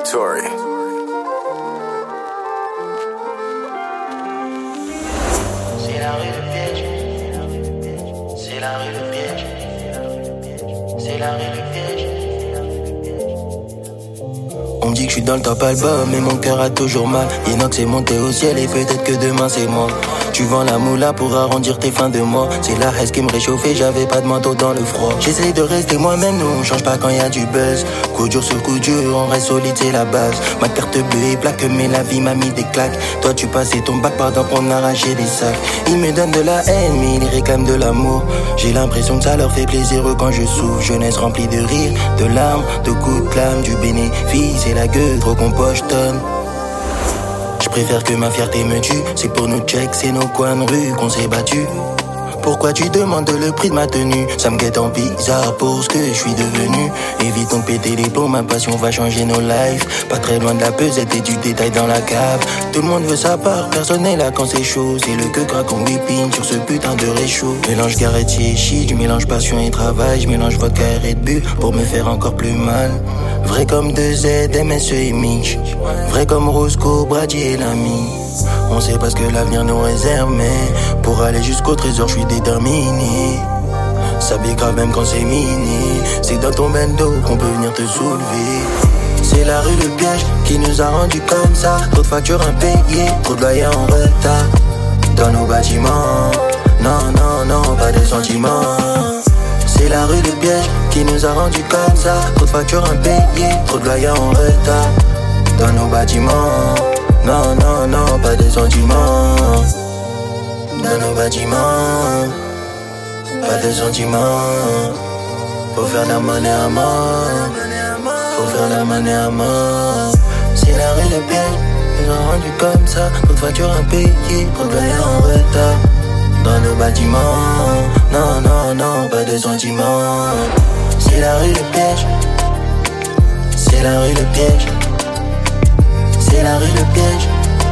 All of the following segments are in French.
Factory. C'est la rue le piège. C'est la rue le piège. C'est la rue le piège. On me dit que je suis dans le top album, mais mon cœur a toujours mal. Inox est monté au ciel et peut-être que demain c'est moi. Tu vends la moula pour arrondir tes fins de mois. C'est la haine qui me réchauffait, j'avais pas de manteau dans le froid. J'essaye de rester moi-même, nous on change pas quand y a du buzz. Coup dur sur coup dur, on reste solide, c'est la base. Ma carte bleue est plaque, mais la vie m'a mis des claques. Toi tu passais ton bac pendant qu'on arrachait des sacs. Ils me donnent de la haine, mais ils réclament de l'amour. J'ai l'impression que ça leur fait plaisir quand je souffre. Jeunesse remplie de rires, de larmes, de coups de clame, du bénéfice et la gueule, trop qu'on pochetonne. Je préfère que ma fierté me tue. C'est pour nos checks, c'est nos coins de rue qu'on s'est battus. Pourquoi tu demandes le prix de ma tenue? Ça me guette en bizarre pour ce que je suis devenu. Évitons de péter les plombs, ma passion va changer nos lives. Pas très loin de la pesette et du détail dans la cave. Tout le monde veut sa part, personne n'est là quand c'est chaud. C'est le que craque en whipping sur ce putain de réchaud. Mélange Garretti et shit, je mélange passion et travail. Je mélange vodka et Red Bull pour me faire encore plus mal. Vrai comme 2Z, MSE et Mitch. Vrai comme Roscoe, Brady et l'ami. On sait pas ce que l'avenir nous réserve, mais pour aller jusqu'au trésor, je suis déterminé. Ça grave même quand c'est mini. C'est dans ton bendo qu'on peut venir te soulever. C'est la rue le piège qui nous a rendus comme ça. Trop de factures impayées, trop de loyers en retard. Dans nos bâtiments, non, non, non, pas de sentiments. C'est la rue le piège qui nous a rendus comme ça. Trop de factures impayées, trop de loyers en retard. Dans nos bâtiments, non, non, non, pas de sentiments. Dans nos bâtiments, pas de sentiments. Faut faire la monnaie à mort. Faut faire la monnaie à mort. C'est la rue le piège, nous a rendu comme ça. Trop de factures impayées, trop de loyers en retard. Dans nos bâtiments, non, non, non, pas de sentiments. C'est la rue le piège. C'est la rue le piège. C'est la rue le piège.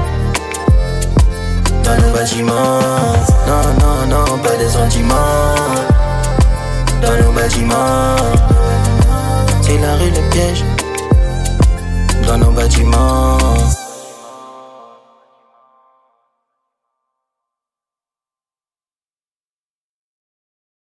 Dans nos bâtiments, non, non, non, pas de sentiments. Dans nos bâtiments.